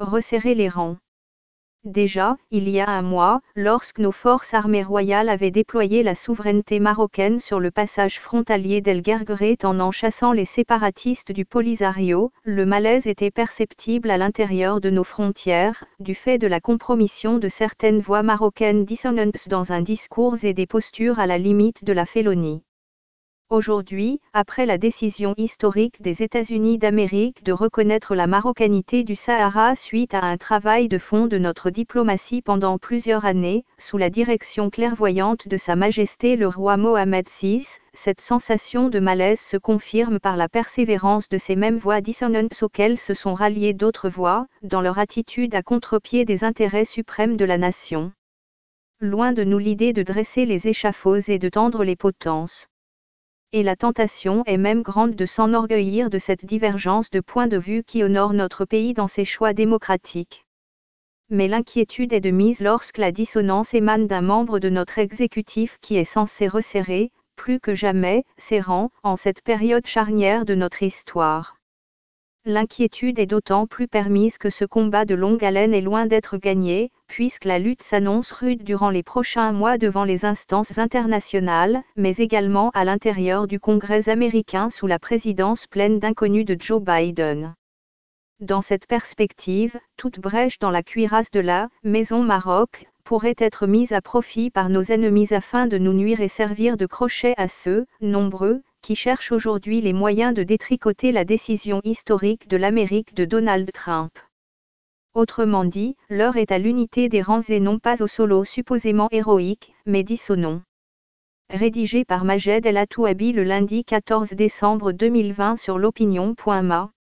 resserrer les rangs. Déjà, il y a un mois, lorsque nos forces armées royales avaient déployé la souveraineté marocaine sur le passage frontalier d'El Guergueret en chassant les séparatistes du Polisario, le malaise était perceptible à l'intérieur de nos frontières, du fait de la compromission de certaines voix marocaines dissonantes dans un discours et des postures à la limite de la félonie. Aujourd'hui, après la décision historique des États-Unis d'Amérique de reconnaître la marocanité du Sahara suite à un travail de fond de notre diplomatie pendant plusieurs années, sous la direction clairvoyante de Sa Majesté le roi Mohammed VI, cette sensation de malaise se confirme par la persévérance de ces mêmes voix dissonantes auxquelles se sont ralliées d'autres voix, dans leur attitude à contre-pied des intérêts suprêmes de la nation. Loin de nous l'idée de dresser les échafauds et de tendre les potences. Et la tentation est même grande de s'enorgueillir de cette divergence de points de vue qui honore notre pays dans ses choix démocratiques. Mais l'inquiétude est de mise lorsque la dissonance émane d'un membre de notre exécutif qui est censé resserrer, plus que jamais, ses rangs, en cette période charnière de notre histoire. L'inquiétude est d'autant plus permise que ce combat de longue haleine est loin d'être gagné, puisque la lutte s'annonce rude durant les prochains mois devant les instances internationales, mais également à l'intérieur du Congrès américain sous la présidence pleine d'inconnus de Joe Biden. Dans cette perspective, toute brèche dans la cuirasse de la « Maison Maroc » pourrait être mise à profit par nos ennemis afin de nous nuire et servir de crochet à ceux, nombreux, qui cherchent aujourd'hui les moyens de détricoter la décision historique de l'Amérique de Donald Trump. Autrement dit, l'heure est à l'unité des rangs et non pas au solo supposément héroïque, mais dissonant. Rédigé par Majed El Atouabi le lundi 14 décembre 2020 sur l'opinion.ma.